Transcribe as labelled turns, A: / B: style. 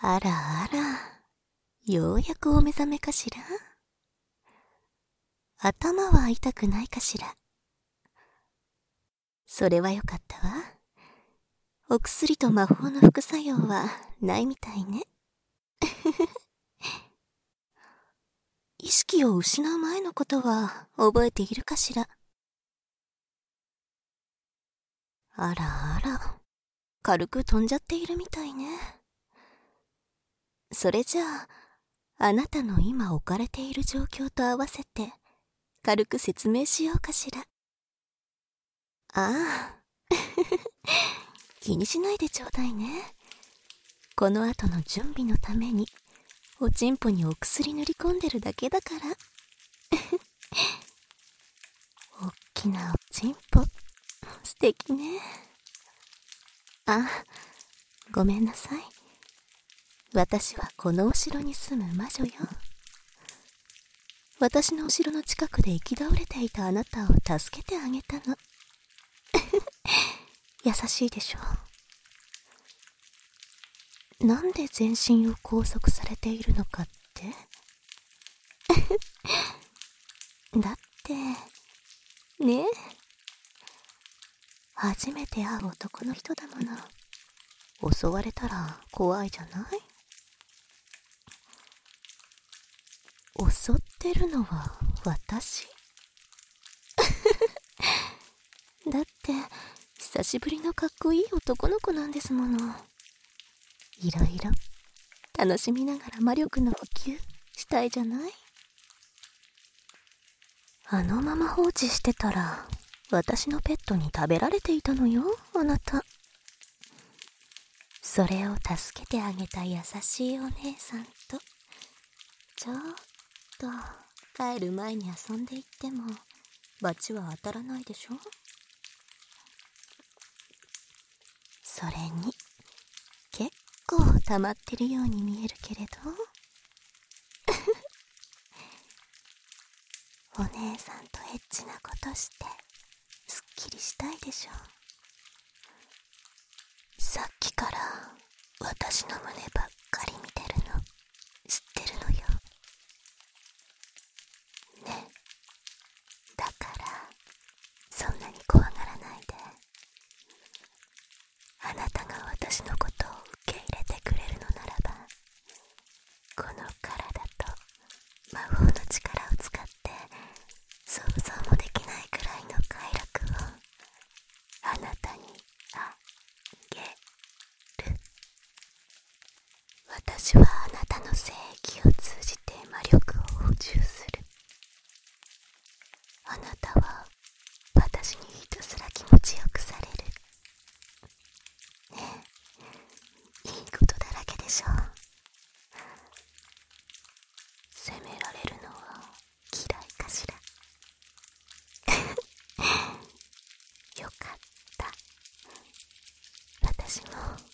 A: あらあら、ようやくお目覚めかしら。頭は痛くないかしら。それはよかったわ。お薬と魔法の副作用はないみたいね。意識を失う前のことは覚えているかしら。あらあら、軽く飛んじゃっているみたいね。それじゃあ、あなたの今置かれている状況と合わせて軽く説明しようかしら。ああ気にしないでちょうだいね。この後の準備のためにおちんぽにお薬塗り込んでるだけだからおっきなおちんぽ素敵ね。あ、ごめんなさい。私はこのお城に住む魔女よ。私のお城の近くで行き倒れていたあなたを助けてあげたの。優しいでしょ。なんで全身を拘束されているのかってだってねえ、初めて会う男の人だもの。襲われたら怖いじゃない？襲ってるのは私だって久しぶりのかっこいい男の子なんですもの。いろいろ楽しみながら魔力の補給したいじゃない？あのまま放置してたら私のペットに食べられていたのよ、あなた。それを助けてあげた優しいお姉さんとちょっと帰る前に遊んでいっても罰は当たらないでしょ。それに結構溜まってるように見えるけれどお姉さんとエッチなことしてすっきりしたいでしょ。さっきから私の胸ばっかり見てるの知ってるのよね。だからそんなに怖がらないで。あなたが私のことを受け入れてくれるのならば、この体と魔法の力を使って想像もできないくらいの快楽をあなたにあげる。私はあなたの性域を通じて魔力を補充する。あなたは私にひたすら気持ちよくされるね。え、いいことだらけでしょ。責められるのは嫌いかしら。よかった。私も